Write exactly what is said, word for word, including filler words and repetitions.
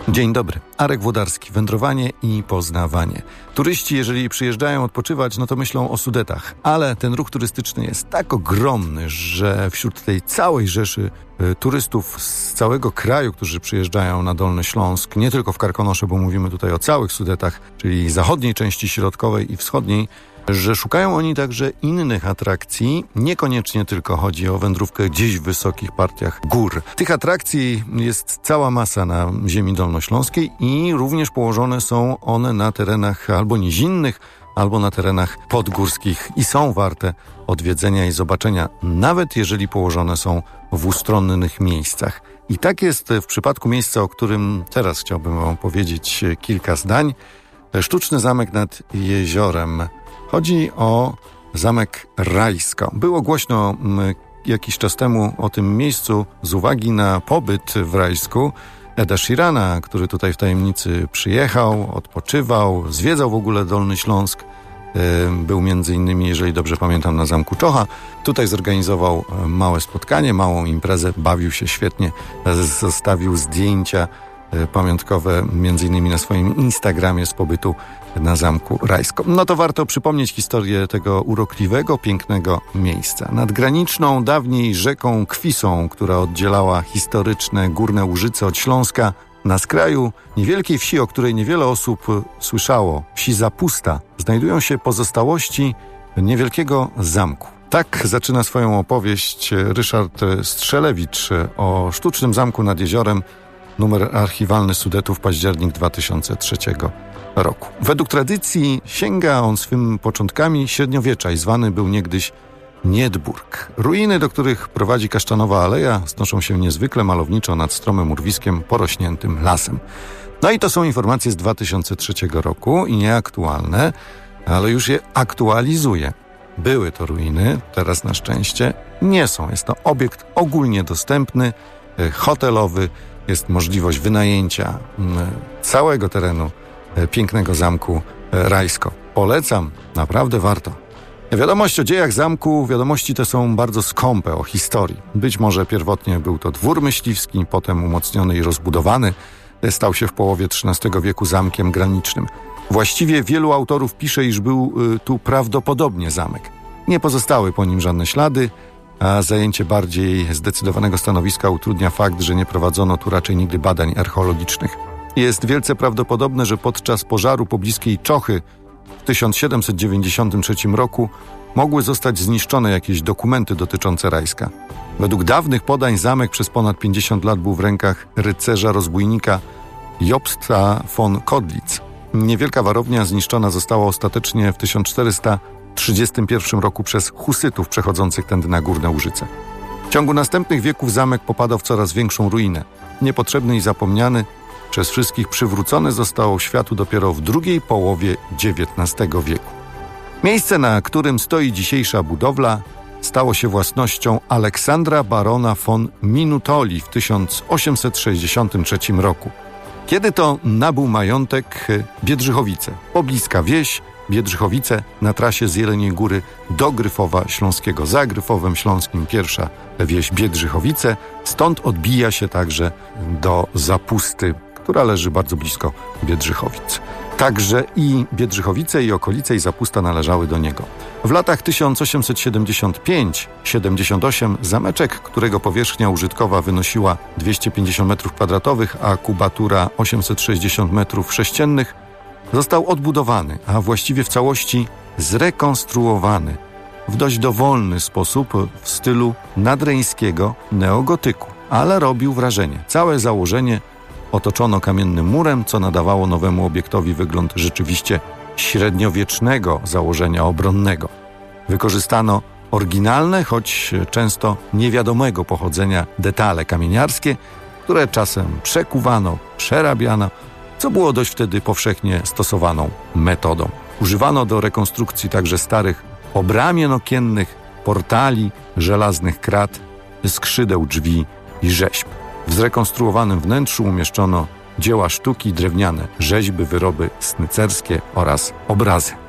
Dzień dobry. Arek Włodarski. Wędrowanie i poznawanie. Turyści, jeżeli przyjeżdżają odpoczywać, no to myślą o Sudetach. Ale ten ruch turystyczny jest tak ogromny, że wśród tej całej rzeszy y, turystów z całego kraju, którzy przyjeżdżają na Dolny Śląsk, nie tylko w Karkonosze, bo mówimy tutaj o całych Sudetach, czyli zachodniej części, środkowej i wschodniej, że szukają oni także innych atrakcji. Niekoniecznie tylko chodzi o wędrówkę gdzieś w wysokich partiach gór. Tych atrakcji jest cała masa na ziemi dolnośląskiej i również położone są one na terenach albo nizinnych, albo na terenach podgórskich i są warte odwiedzenia i zobaczenia, nawet jeżeli położone są w ustronnych miejscach. I tak jest w przypadku miejsca, o którym teraz chciałbym wam powiedzieć kilka zdań. Sztuczny zamek nad jeziorem. Chodzi o zamek Rajsko. Było głośno m, jakiś czas temu o tym miejscu z uwagi na pobyt w Rajsku Eda Sheerana, który tutaj w tajemnicy przyjechał, odpoczywał, zwiedzał w ogóle Dolny Śląsk. Był między innymi, jeżeli dobrze pamiętam, na Zamku Czocha. Tutaj zorganizował małe spotkanie, małą imprezę, bawił się świetnie, zostawił zdjęcia pamiątkowe między innymi na swoim Instagramie z pobytu na Zamku Rajsko. No to warto przypomnieć historię tego urokliwego, pięknego miejsca. Nad graniczną, dawniej rzeką Kwisą, która oddzielała historyczne Górne Łużyce od Śląska, na skraju niewielkiej wsi, o której niewiele osób słyszało, wsi Zapusta, znajdują się pozostałości niewielkiego zamku. Tak zaczyna swoją opowieść Ryszard Strzelewicz o sztucznym zamku nad jeziorem, numer archiwalny Sudetów, październik dwa tysiące trzeciego roku. Według tradycji sięga on swym początkami średniowiecza i zwany był niegdyś Niedburg. Ruiny, do których prowadzi kasztanowa aleja, znoszą się niezwykle malowniczo nad stromym urwiskiem porośniętym lasem. No i to są informacje z dwa tysiące trzeciego roku i nieaktualne, ale już je aktualizuję. Były to ruiny, teraz na szczęście nie są. Jest to obiekt ogólnie dostępny, hotelowy. Jest możliwość wynajęcia całego terenu pięknego zamku Rajsko. Polecam, naprawdę warto. Wiadomość o dziejach zamku, wiadomości te są bardzo skąpe o historii. Być może pierwotnie był to dwór myśliwski, potem umocniony i rozbudowany. Stał się w połowie trzynastego wieku zamkiem granicznym. Właściwie wielu autorów pisze, iż był tu prawdopodobnie zamek. Nie pozostały po nim żadne ślady, a zajęcie bardziej zdecydowanego stanowiska utrudnia fakt, że nie prowadzono tu raczej nigdy badań archeologicznych. Jest wielce prawdopodobne, że podczas pożaru pobliskiej Czochy w tysiąc siedemset dziewięćdziesiątym trzecim roku mogły zostać zniszczone jakieś dokumenty dotyczące Rajska. Według dawnych podań zamek przez ponad pięćdziesiąt lat był w rękach rycerza-rozbójnika Jobsta von Kodlitz. Niewielka warownia zniszczona została ostatecznie w tysiąc czterysta trzydziestym pierwszym roku przez husytów przechodzących tędy na Górne Łużyce. W ciągu następnych wieków zamek popadał w coraz większą ruinę. Niepotrzebny i zapomniany, przez wszystkich przywrócony został światu dopiero w drugiej połowie dziewiętnastego wieku. Miejsce, na którym stoi dzisiejsza budowla, stało się własnością Aleksandra barona von Minutoli w tysiąc osiemset sześćdziesiątym trzecim roku. Kiedy to nabył majątek Biedrzychowice, pobliska wieś Biedrzychowice na trasie z Jeleniej Góry do Gryfowa Śląskiego. Za Gryfowem Śląskim pierwsza wieś Biedrzychowice, stąd odbija się także do Zapusty, która leży bardzo blisko Biedrzychowic. Także i Biedrzychowice i okolice i Zapusta należały do niego. W latach tysiąc osiemset siedemdziesiąt pięć siedemdziesiąt osiem zameczek, którego powierzchnia użytkowa wynosiła dwieście pięćdziesiąt metrów kwadratowych, a kubatura osiemset sześćdziesiąt metrów sześciennych, został odbudowany, a właściwie w całości zrekonstruowany w dość dowolny sposób w stylu nadreńskiego neogotyku. Ale robił wrażenie. Całe założenie otoczono kamiennym murem, co nadawało nowemu obiektowi wygląd rzeczywiście średniowiecznego założenia obronnego. Wykorzystano oryginalne, choć często niewiadomego pochodzenia detale kamieniarskie, które czasem przekuwano, przerabiano, co było dość wtedy powszechnie stosowaną metodą. Używano do rekonstrukcji także starych obramien okiennych, portali, żelaznych krat, skrzydeł drzwi i rzeźb. W zrekonstruowanym wnętrzu umieszczono dzieła sztuki drewniane, rzeźby, wyroby snycerskie oraz obrazy.